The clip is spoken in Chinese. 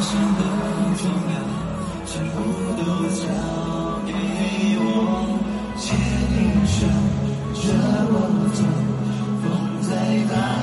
想的重要，全部都交给我，牵一手，着我走，风再大。